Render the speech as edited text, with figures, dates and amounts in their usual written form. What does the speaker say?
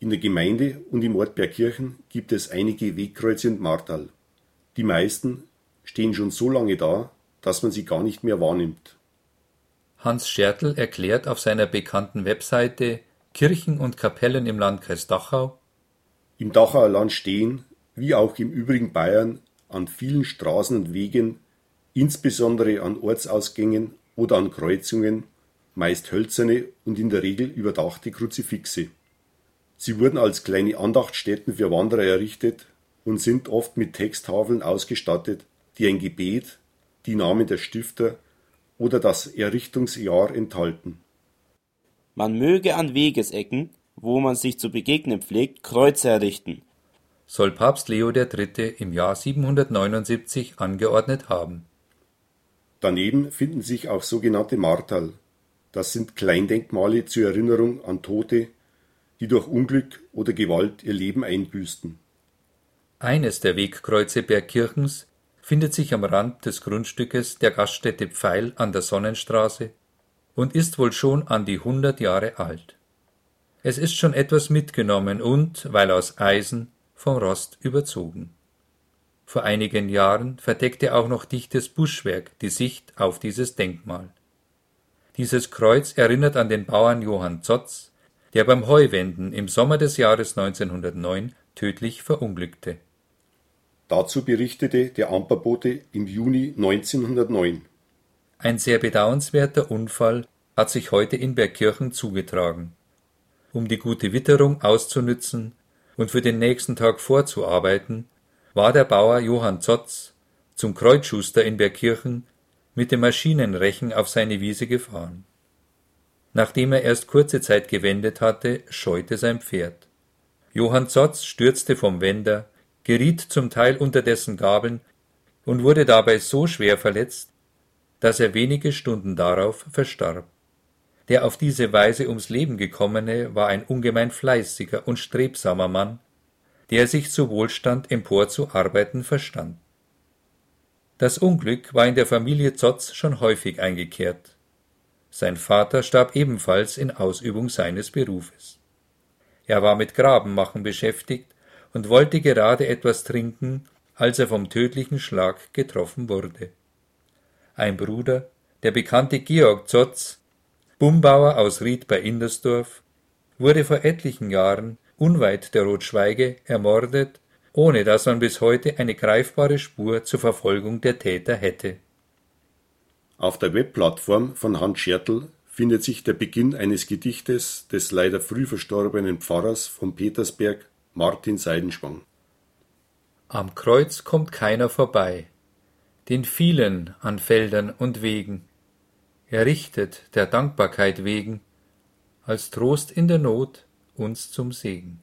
In der Gemeinde und im Ort Bergkirchen gibt es einige Wegkreuze und Marterl. Die meisten stehen schon so lange da, dass man sie gar nicht mehr wahrnimmt. Hans Schertl erklärt auf seiner bekannten Webseite Kirchen und Kapellen im Landkreis Dachau: Im Dachauer Land stehen, wie auch im übrigen Bayern, an vielen Straßen und Wegen, insbesondere an Ortsausgängen oder an Kreuzungen, meist hölzerne und in der Regel überdachte Kruzifixe. Sie wurden als kleine Andachtsstätten für Wanderer errichtet und sind oft mit Texttafeln ausgestattet, die ein Gebet, die Namen der Stifter oder das Errichtungsjahr enthalten. Man möge an Wegesecken, wo man sich zu begegnen pflegt, Kreuze errichten, soll Papst Leo III. Im Jahr 779 angeordnet haben. Daneben finden sich auch sogenannte Marterl. Das sind Kleindenkmale zur Erinnerung an Tote, die durch Unglück oder Gewalt ihr Leben einbüßten. Eines der Wegkreuze Bergkirchens findet sich am Rand des Grundstückes der Gaststätte Pfeil an der Sonnenstraße und ist wohl schon an die 100 Jahre alt. Es ist schon etwas mitgenommen und, weil aus Eisen, vom Rost überzogen. Vor einigen Jahren verdeckte auch noch dichtes Buschwerk die Sicht auf dieses Denkmal. Dieses Kreuz erinnert an den Bauern Johann Zotz, der beim Heuwenden im Sommer des Jahres 1909 tödlich verunglückte. Dazu berichtete der Amperbote im Juni 1909. Ein sehr bedauernswerter Unfall hat sich heute in Bergkirchen zugetragen. Um die gute Witterung auszunützen und für den nächsten Tag vorzuarbeiten, war der Bauer Johann Zotz zum Kreuzschuster in Bergkirchen mit dem Maschinenrechen auf seine Wiese gefahren. Nachdem er erst kurze Zeit gewendet hatte, scheute sein Pferd. Johann Zotz stürzte vom Wender, geriet zum Teil unter dessen Gabeln und wurde dabei so schwer verletzt, dass er wenige Stunden darauf verstarb. Der auf diese Weise ums Leben gekommene war ein ungemein fleißiger und strebsamer Mann, der sich zu Wohlstand emporzuarbeiten verstand. Das Unglück war in der Familie Zotz schon häufig eingekehrt. Sein Vater starb ebenfalls in Ausübung seines Berufes. Er war mit Grabenmachen beschäftigt und wollte gerade etwas trinken, als er vom tödlichen Schlag getroffen wurde. Ein Bruder, der bekannte Georg Zotz, Bumbauer aus Ried bei Indersdorf, wurde vor etlichen Jahren unweit der Rotschweige ermordet, ohne dass man bis heute eine greifbare Spur zur Verfolgung der Täter hätte. Auf der Webplattform von Hans Schertl findet sich der Beginn eines Gedichtes des leider früh verstorbenen Pfarrers von Petersberg, Martin Seidenschwang. Am Kreuz kommt keiner vorbei, den vielen an Feldern und Wegen, errichtet der Dankbarkeit wegen, als Trost in der Not uns zum Segen.